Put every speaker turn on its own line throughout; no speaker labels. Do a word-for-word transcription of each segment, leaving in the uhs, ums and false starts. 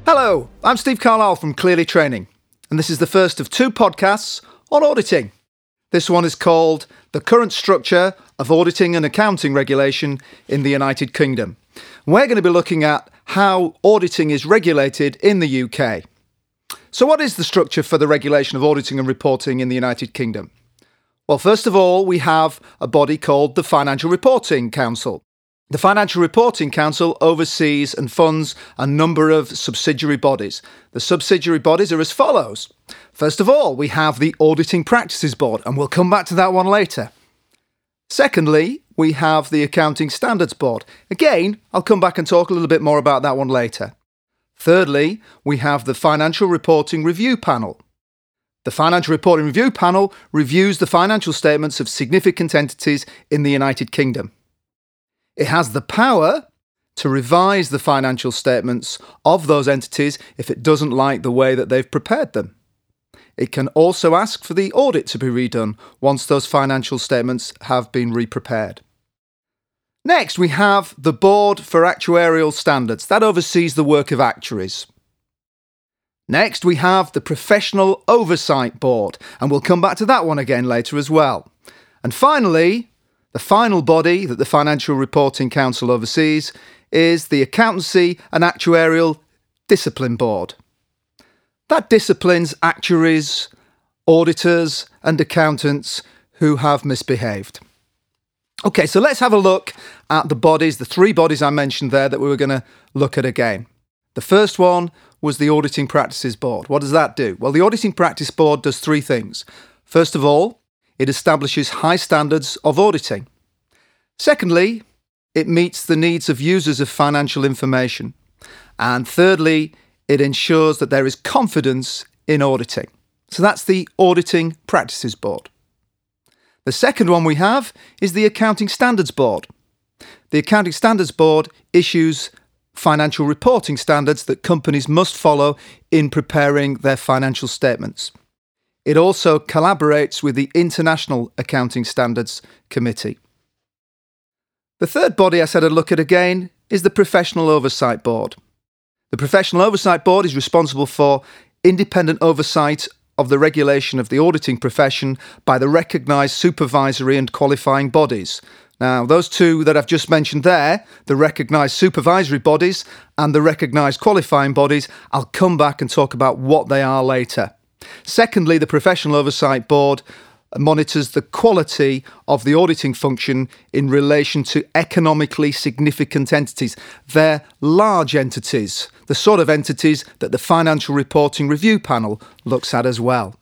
Hello, I'm Steve Carlisle from Clearly Training, and this is the first of two podcasts on auditing. This one is called The Current Structure of Auditing and Accounting Regulation in the United Kingdom. We're going to be looking at how auditing is regulated in the U K. So what is the structure for the regulation of auditing and reporting in the United Kingdom? Well, first of all, we have a body called the Financial Reporting Council. The Financial Reporting Council oversees and funds a number of subsidiary bodies. The subsidiary bodies are as follows. First of all, we have the Auditing Practices Board, and we'll come back to that one later. Secondly, we have the Accounting Standards Board. Again, I'll come back and talk a little bit more about that one later. Thirdly, we have the Financial Reporting Review Panel. The Financial Reporting Review Panel reviews the financial statements of significant entities in the United Kingdom. It has the power to revise the financial statements of those entities if it doesn't like the way that they've prepared them. It can also ask for the audit to be redone once those financial statements have been re-prepared. Next, we have the Board for Actuarial Standards. That oversees the work of actuaries. Next, we have the Professional Oversight Board, and we'll come back to that one again later as well. And finally, the final body that the Financial Reporting Council oversees is the Accountancy and Actuarial Discipline Board. That disciplines actuaries, auditors and accountants who have misbehaved. Okay, so let's have a look at the bodies, the three bodies I mentioned there that we were going to look at again. The first one was the Auditing Practices Board. What does that do? Well, the Auditing Practice Board does three things. First of all, it establishes high standards of auditing. Secondly, it meets the needs of users of financial information. And thirdly, it ensures that there is confidence in auditing. So that's the Auditing Practices Board. The second one we have is the Accounting Standards Board. The Accounting Standards Board issues financial reporting standards that companies must follow in preparing their financial statements. It also collaborates with the International Accounting Standards Committee. The third body I said I'd look at again is the Professional Oversight Board. The Professional Oversight Board is responsible for independent oversight of the regulation of the auditing profession by the recognised supervisory and qualifying bodies. Now, those two that I've just mentioned there, the recognised supervisory bodies and the recognised qualifying bodies, I'll come back and talk about what they are later. Secondly, the Professional Oversight Board monitors the quality of the auditing function in relation to economically significant entities. They're large entities, the sort of entities that the Financial Reporting Review Panel looks at as well.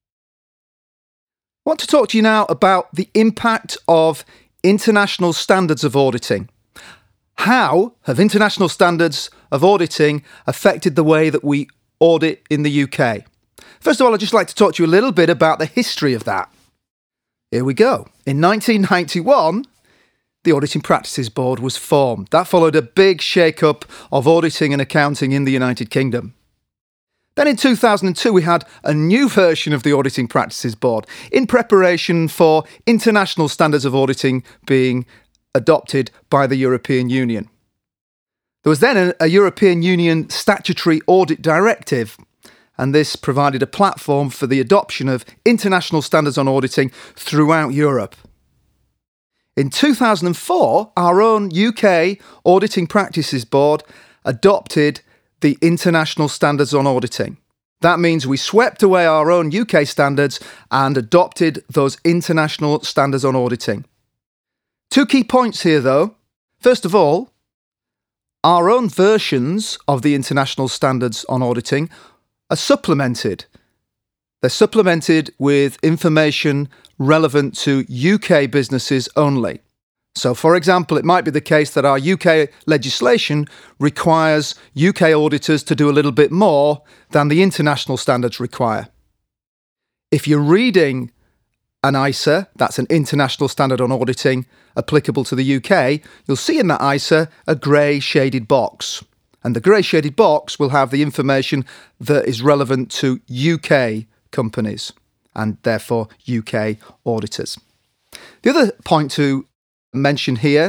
I want to talk to you now about the impact of international standards of auditing. How have international standards of auditing affected the way that we audit in the U K? First of all, I'd just like to talk to you a little bit about the history of that. Here we go. In nineteen ninety-one, the Auditing Practices Board was formed. That followed a big shake-up of auditing and accounting in the United Kingdom. Then in two thousand two, we had a new version of the Auditing Practices Board in preparation for international standards of auditing being adopted by the European Union. There was then a, a European Union Statutory Audit Directive, and this provided a platform for the adoption of international standards on auditing throughout Europe. In two thousand four, our own U K Auditing Practices Board adopted the International Standards on Auditing. That means we swept away our own U K standards and adopted those international standards on auditing. Two key points here, though. First of all, our own versions of the International Standards on Auditing are supplemented. They're supplemented with information relevant to U K businesses only. So, for example, it might be the case that our U K legislation requires U K auditors to do a little bit more than the international standards require. If you're reading an I S A, that's an international standard on auditing, applicable to the U K, you'll see in that I S A a grey shaded box. And the grey shaded box will have the information that is relevant to U K companies and therefore U K auditors. The other point to mention here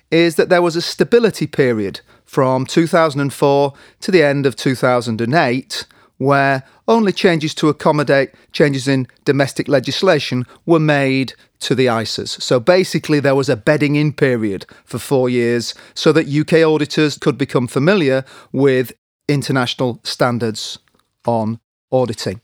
is that there was a stability period from two thousand four to the end of two thousand eight where only changes to accommodate changes in domestic legislation were made to the I C E S. So basically there was a bedding in period for four years so that U K auditors could become familiar with international standards on auditing.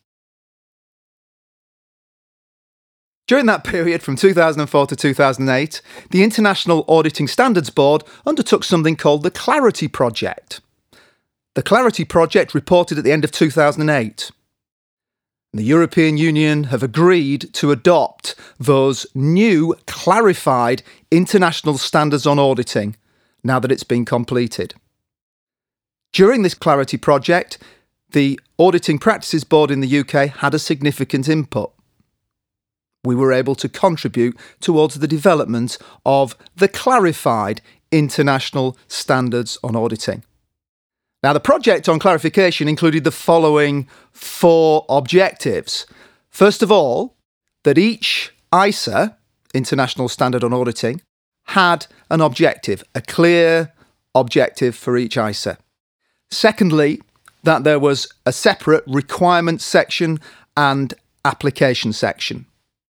During that period from two thousand four to two thousand eight, the International Auditing Standards Board undertook something called the Clarity Project. The Clarity Project reported at the end of two thousand eight. The European Union have agreed to adopt those new clarified international standards on auditing now that it's been completed. During this Clarity Project, the Auditing Practices Board in the U K had a significant input. We were able to contribute towards the development of the clarified international standards on auditing. Now, the project on clarification included the following four objectives. First of all, that each I S A, International Standard on Auditing, had an objective, a clear objective for each I S A. Secondly, that there was a separate requirements section and application section.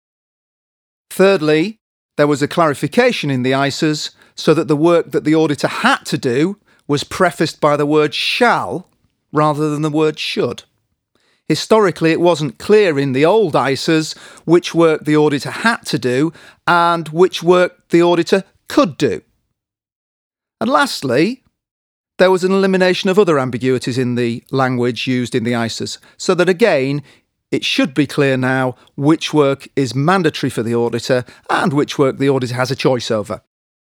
Thirdly, there was a clarification in the I S As so that the work that the auditor had to do was prefaced by the word shall rather than the word should. Historically, it wasn't clear in the old I S As which work the auditor had to do and which work the auditor could do. And lastly, there was an elimination of other ambiguities in the language used in the I S As, so that again, it should be clear now which work is mandatory for the auditor and which work the auditor has a choice over.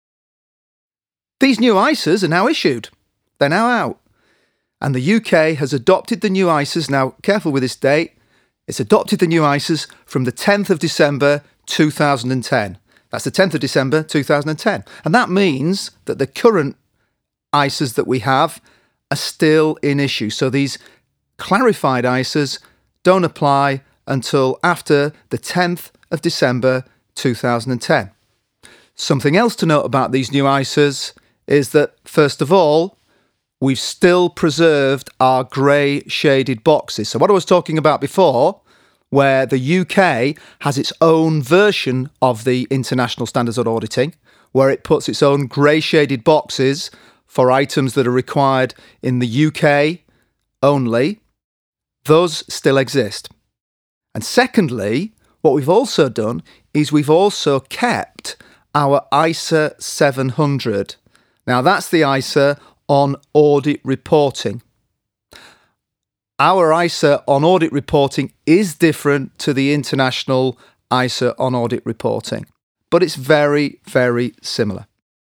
These new I S As are now issued. They're now out. And the U K has adopted the new I S As. Now, careful with this date. It's adopted the new I S As from the tenth of December two thousand ten. That's the tenth of December two thousand ten. And that means that the current I S As that we have are still in issue. So these clarified I S As don't apply until after the tenth of December two thousand ten. Something else to note about these new I S As is that, first of all, we've still preserved our grey shaded boxes. So what I was talking about before, where the U K has its own version of the International Standards on Auditing, where it puts its own grey shaded boxes for items that are required in the U K only, those still exist. And secondly, what we've also done is we've also kept our I S A seven hundred. Now that's the I S A on audit reporting. Our I S A on audit reporting is different to the international I S A on audit reporting, but it's very, very similar.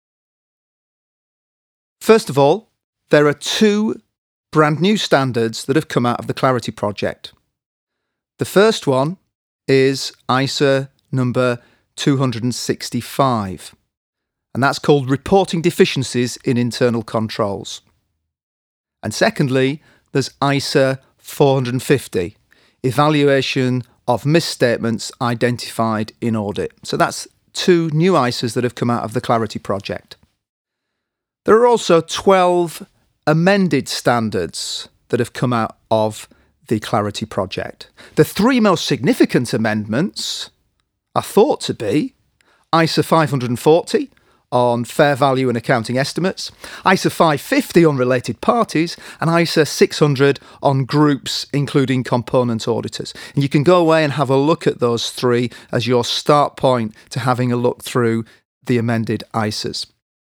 First of all, there are two brand new standards that have come out of the Clarity Project. The first one is I S A number two hundred sixty-five, and that's called Reporting Deficiencies in Internal Controls. And secondly, there's I S A four hundred fifty, Evaluation of Misstatements Identified in Audit. So that's two new I S As that have come out of the Clarity Project. There are also twelve amended standards that have come out of the Clarity Project. The three most significant amendments are thought to be I S A five hundred forty on fair value and accounting estimates, I S A five fifty on related parties, and I S A six hundred on groups including component auditors. And you can go away and have a look at those three as your start point to having a look through the amended I S As.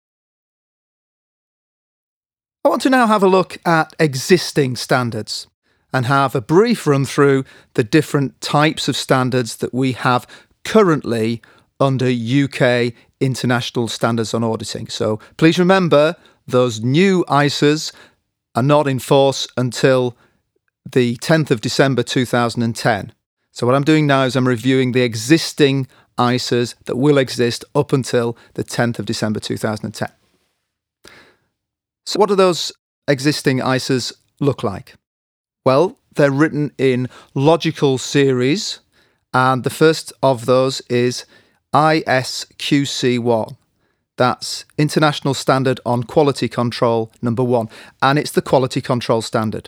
I want to now have a look at existing standards and have a brief run through the different types of standards that we have currently under U K International Standards on Auditing. So please remember, those new I S As are not in force until the tenth of December two thousand ten. So what I'm doing now is I'm reviewing the existing I S As that will exist up until the tenth of December two thousand ten. So what do those existing I S As look like? Well, they're written in logical series, and the first of those is I S Q C one. That's International Standard on Quality Control number one, and it's the Quality Control Standard.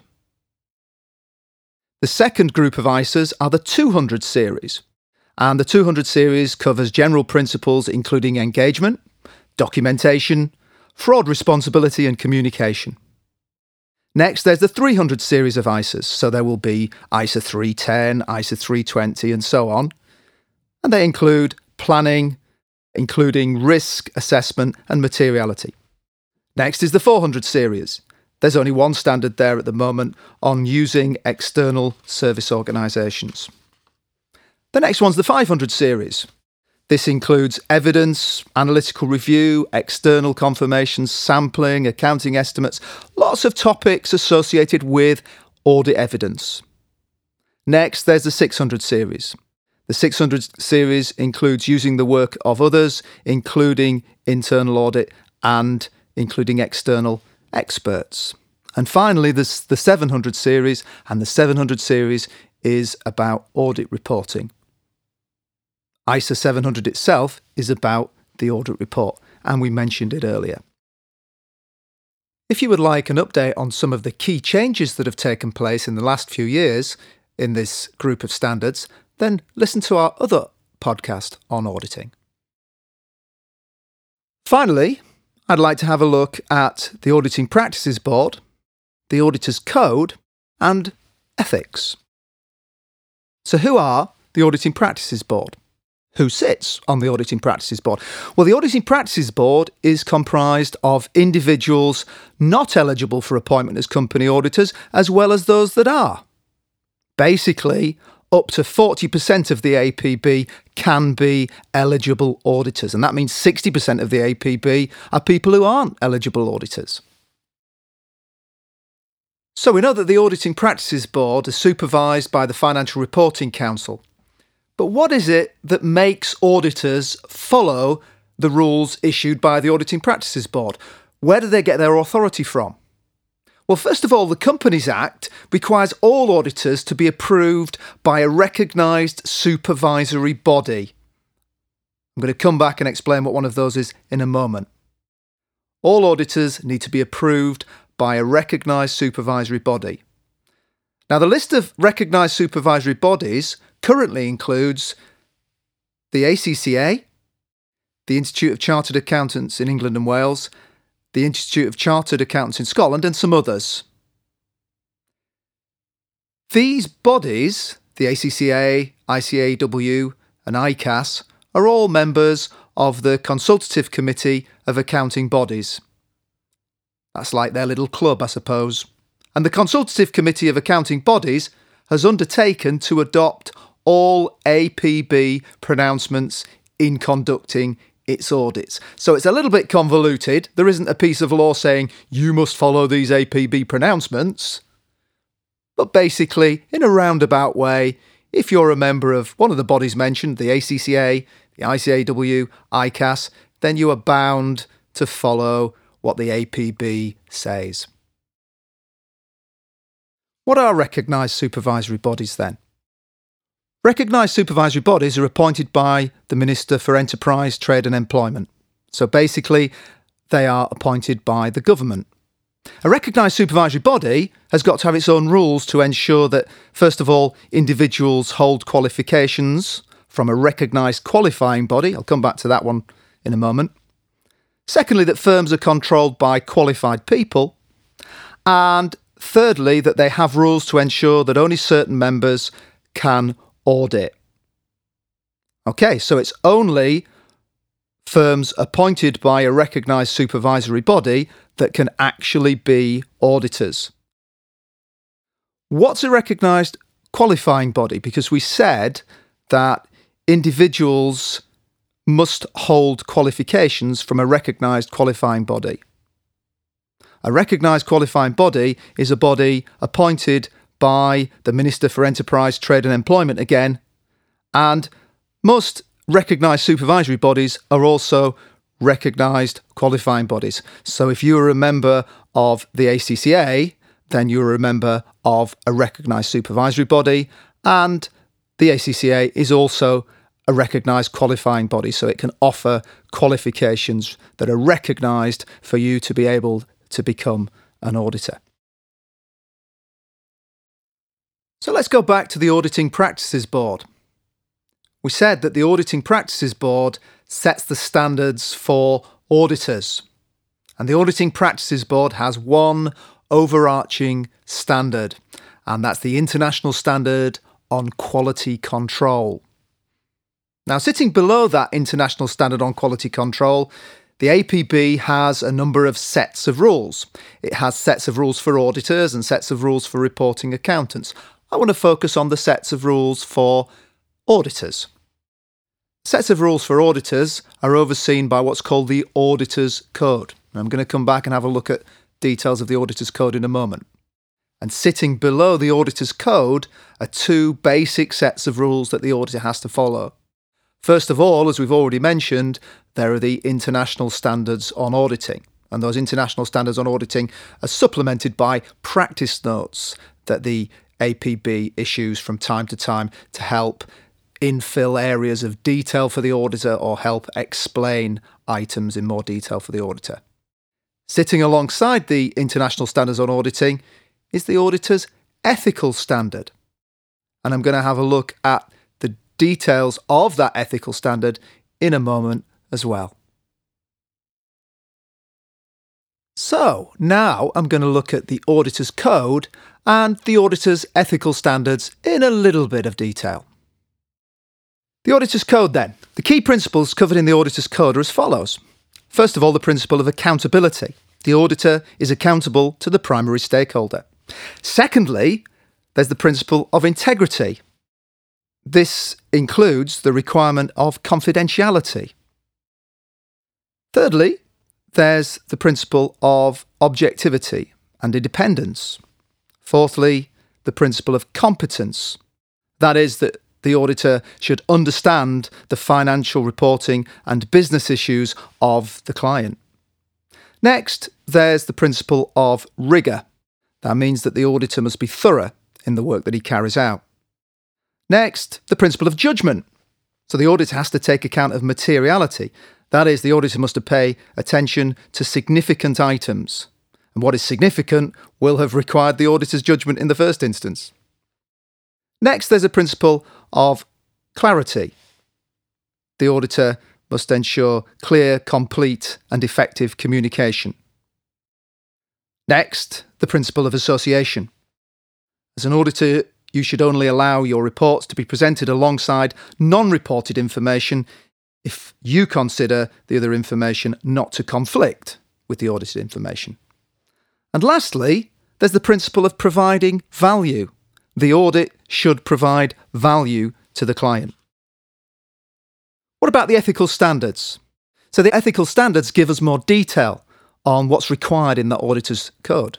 The second group of I S Os are the two hundred series, and the two hundred series covers general principles including engagement, documentation, fraud responsibility and communication. Next, there's the three hundred series of I S Os, so there will be I S O three ten, I S O three twenty and so on, and they include planning, including risk assessment and materiality. Next is the four hundred series. There's only one standard there at the moment on using external service organisations. The next one's the five hundred series. This includes evidence, analytical review, external confirmations, sampling, accounting estimates, lots of topics associated with audit evidence. Next, there's the six hundred series. The six hundred series includes using the work of others, including internal audit and including external experts. And finally, there's the seven hundred series, and the seven hundred series is about audit reporting. I S O seven hundred itself is about the audit report, and we mentioned it earlier. If you would like an update on some of the key changes that have taken place in the last few years in this group of standards, then listen to our other podcast on auditing. Finally, I'd like to have a look at the Auditing Practices Board, the Auditor's Code, and ethics. So who are the Auditing Practices Board? Who sits on the Auditing Practices Board? Well, the Auditing Practices Board is comprised of individuals not eligible for appointment as company auditors, as well as those that are. Basically, up to forty percent of the A P B can be eligible auditors, and that means sixty percent of the A P B are people who aren't eligible auditors. So we know that the Auditing Practices Board is supervised by the Financial Reporting Council. But what is it that makes auditors follow the rules issued by the Auditing Practices Board? Where do they get their authority from? Well, first of all, the Companies Act requires all auditors to be approved by a recognised supervisory body. I'm going to come back and explain what one of those is in a moment. All auditors need to be approved by a recognised supervisory body. Now, the list of recognised supervisory bodies currently includes the A C C A, the Institute of Chartered Accountants in England and Wales, the Institute of Chartered Accountants in Scotland, and some others. These bodies, the A C C A, I C A W and I C A S, are all members of the Consultative Committee of Accounting Bodies. That's like their little club, I suppose. And the Consultative Committee of Accounting Bodies has undertaken to adopt all A P B pronouncements in conducting its audits. So it's a little bit convoluted. There isn't a piece of law saying you must follow these A P B pronouncements. But basically, in a roundabout way, if you're a member of one of the bodies mentioned, the A C C A, the I C A W, I C A S, then you are bound to follow what the A P B says. What are recognised supervisory bodies then? Recognised supervisory bodies are appointed by the Minister for Enterprise, Trade and Employment. So basically, they are appointed by the government. A recognised supervisory body has got to have its own rules to ensure that, first of all, individuals hold qualifications from a recognised qualifying body. I'll come back to that one in a moment. Secondly, that firms are controlled by qualified people. And thirdly, that they have rules to ensure that only certain members can audit. Okay, so it's only firms appointed by a recognised supervisory body that can actually be auditors. What's a recognised qualifying body? Because we said that individuals must hold qualifications from a recognised qualifying body. A recognised qualifying body is a body appointed by the Minister for Enterprise, Trade and Employment again, and most recognised supervisory bodies are also recognised qualifying bodies. So if you are a member of the A C C A, then you're a member of a recognised supervisory body, and the A C C A is also a recognised qualifying body, so it can offer qualifications that are recognised for you to be able to become an auditor. So let's go back to the Auditing Practices Board. We said that the Auditing Practices Board sets the standards for auditors. And the Auditing Practices Board has one overarching standard, and that's the International Standard on Quality Control. Now, sitting below that International Standard on Quality Control, the A P B has a number of sets of rules. It has sets of rules for auditors and sets of rules for reporting accountants. I want to focus on the sets of rules for auditors. Sets of rules for auditors are overseen by what's called the Auditor's Code. I'm going to come back and have a look at details of the Auditor's Code in a moment. And sitting below the Auditor's Code are two basic sets of rules that the auditor has to follow. First of all, as we've already mentioned, there are the international standards on auditing. And those international standards on auditing are supplemented by practice notes that the A P B issues from time to time to help infill areas of detail for the auditor or help explain items in more detail for the auditor. Sitting alongside the international standards on auditing is the auditor's ethical standard. And I'm going to have a look at the details of that ethical standard in a moment as well. So now I'm going to look at the Auditor's Code and the auditor's ethical standards in a little bit of detail. The Auditor's Code then. The key principles covered in the Auditor's Code are as follows. First of all, the principle of accountability. The auditor is accountable to the primary stakeholder. Secondly, there's the principle of integrity. This includes the requirement of confidentiality. Thirdly, there's the principle of objectivity and independence. Fourthly, the principle of competence. That is, that the auditor should understand the financial reporting and business issues of the client. Next, there's the principle of rigour. That means that the auditor must be thorough in the work that he carries out. Next, the principle of judgment. So the auditor has to take account of materiality. That is, the auditor must pay attention to significant items. And what is significant will have required the auditor's judgment in the first instance. Next, there's a principle of clarity. The auditor must ensure clear, complete, and effective communication. Next, the principle of association. As an auditor, you should only allow your reports to be presented alongside non-reported information if you consider the other information not to conflict with the audited information. And lastly, there's the principle of providing value. The audit should provide value to the client. What about the ethical standards? So the ethical standards give us more detail on what's required in the Auditor's Code.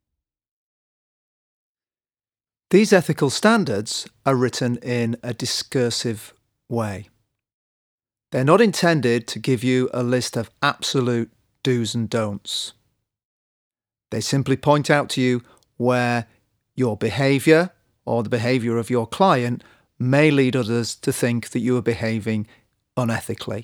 These ethical standards are written in a discursive way. They're not intended to give you a list of absolute do's and don'ts. They simply point out to you where your behaviour or the behaviour of your client may lead others to think that you are behaving unethically.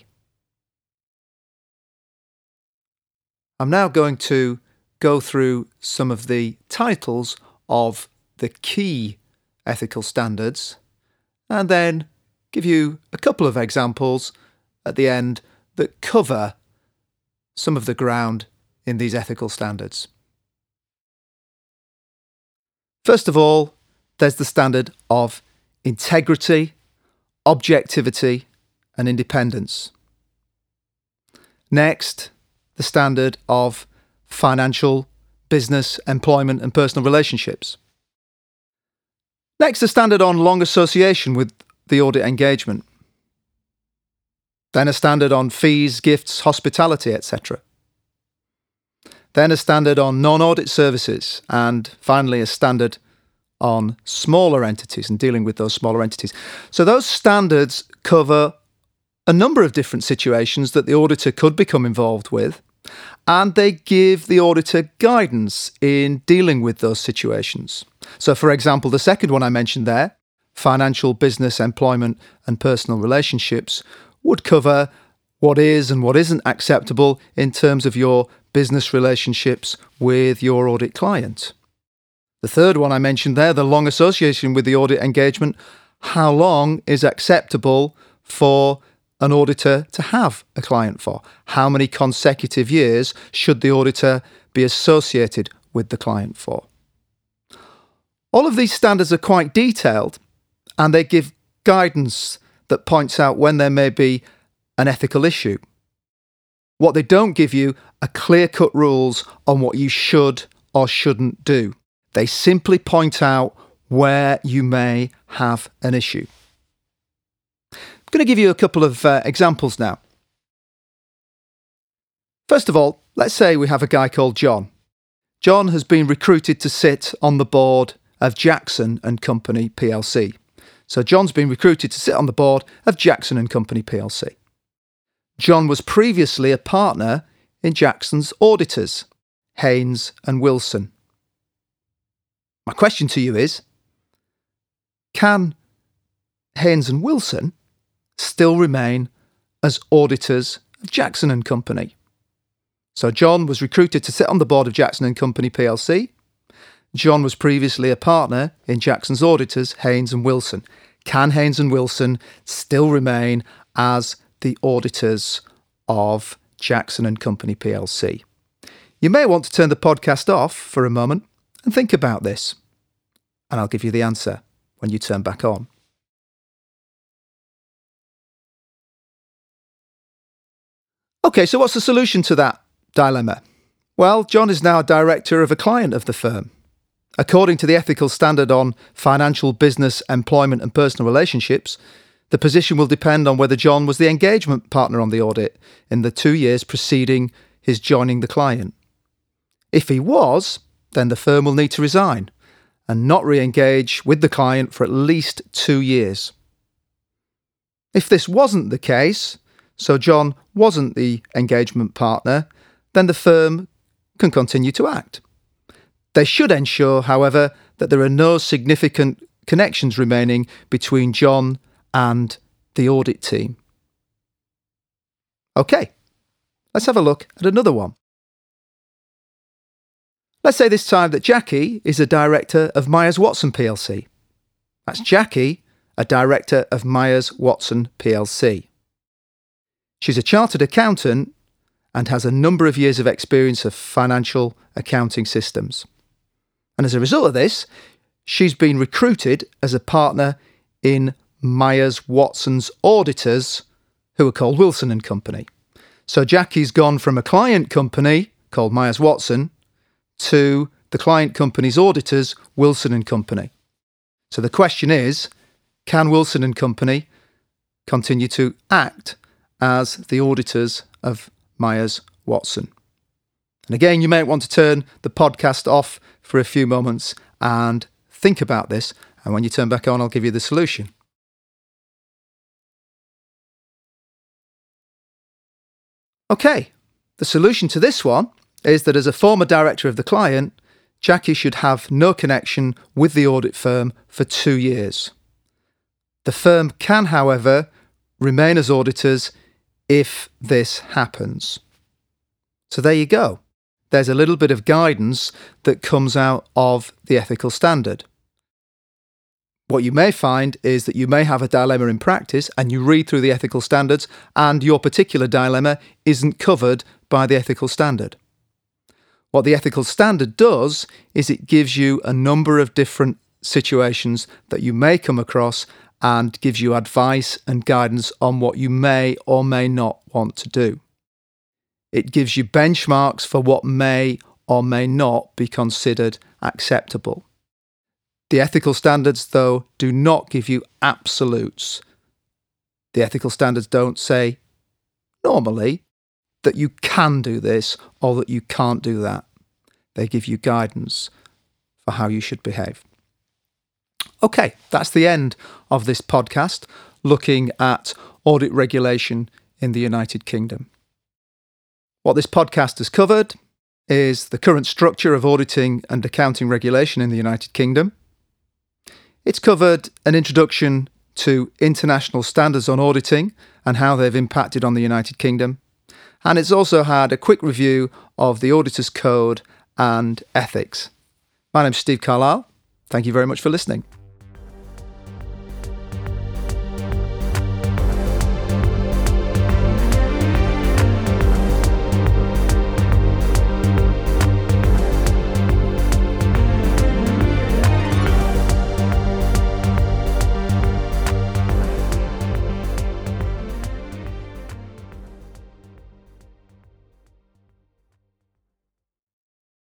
I'm now going to go through some of the titles of the key ethical standards and then give you a couple of examples at the end that cover some of the ground in these ethical standards. First of all, there's the standard of integrity, objectivity, and independence. Next, the standard of financial, business, employment, and personal relationships. Next, the standard on long association with the audit engagement. Then a standard on fees, gifts, hospitality, et cetera. Then a standard on non-audit services, and finally a standard on smaller entities and dealing with those smaller entities. So those standards cover a number of different situations that the auditor could become involved with, and they give the auditor guidance in dealing with those situations. So for example, the second one I mentioned there, financial, business, employment and personal relationships would cover what is and what isn't acceptable in terms of your business relationships with your audit client. The third one I mentioned there, the long association with the audit engagement. How long is acceptable for an auditor to have a client for? How many consecutive years should the auditor be associated with the client for? All of these standards are quite detailed, and they give guidance that points out when there may be an ethical issue. What they don't give you are clear-cut rules on what you should or shouldn't do. They simply point out where you may have an issue. I'm going to give you a couple of uh, examples now. First of all, let's say we have a guy called John. John has been recruited to sit on the board of Jackson and Company P L C. So John's been recruited to sit on the board of Jackson and Company P L C. John was previously a partner in Jackson's auditors, Haynes and Wilson. My question to you is, can Haynes and Wilson still remain as auditors of Jackson and Company? So John was recruited to sit on the board of Jackson and Company P L C. John was previously a partner in Jackson's auditors, Haynes and Wilson. Can Haynes and Wilson still remain as the auditors of Jackson and Company P L C? You may want to turn the podcast off for a moment and think about this, and I'll give you the answer when you turn back on. Okay, so what's the solution to that dilemma? Well, John is now a director of a client of the firm. According to the ethical standard on financial, business, employment and personal relationships, the position will depend on whether John was the engagement partner on the audit in the two years preceding his joining the client. If he was, then the firm will need to resign and not re-engage with the client for at least two years. If this wasn't the case, so John wasn't the engagement partner, then the firm can continue to act. They should ensure, however, that there are no significant connections remaining between John and the audit team. Okay, let's have a look at another one. Let's say this time that Jackie is a director of Myers Watson P L C. That's Jackie, a director of Myers Watson P L C. She's a chartered accountant and has a number of years of experience of financial accounting systems. And as a result of this, she's been recruited as a partner in Myers Watson's auditors, who are called Wilson and Company. So Jackie's gone from a client company called Myers Watson to the client company's auditors, Wilson and Company. So the question is, can Wilson and Company continue to act as the auditors of Myers Watson? And again, you may want to turn the podcast off for a few moments and think about this. And when you turn back on, I'll give you the solution. Okay, the solution to this one is that as a former director of the client, Jackie should have no connection with the audit firm for two years. The firm can, however, remain as auditors if this happens. So there you go. There's a little bit of guidance that comes out of the ethical standard. What you may find is that you may have a dilemma in practice and you read through the ethical standards and your particular dilemma isn't covered by the ethical standard. What the ethical standard does is it gives you a number of different situations that you may come across and gives you advice and guidance on what you may or may not want to do. It gives you benchmarks for what may or may not be considered acceptable. The ethical standards, though, do not give you absolutes. The ethical standards don't say, normally, that you can do this or that you can't do that. They give you guidance for how you should behave. Okay, that's the end of this podcast looking at audit regulation in the United Kingdom. What this podcast has covered is the current structure of auditing and accounting regulation in the United Kingdom. It's covered an introduction to international standards on auditing and how they've impacted on the United Kingdom. And it's also had a quick review of the Auditor's Code and ethics. My name's Steve Carlisle. Thank you very much for listening.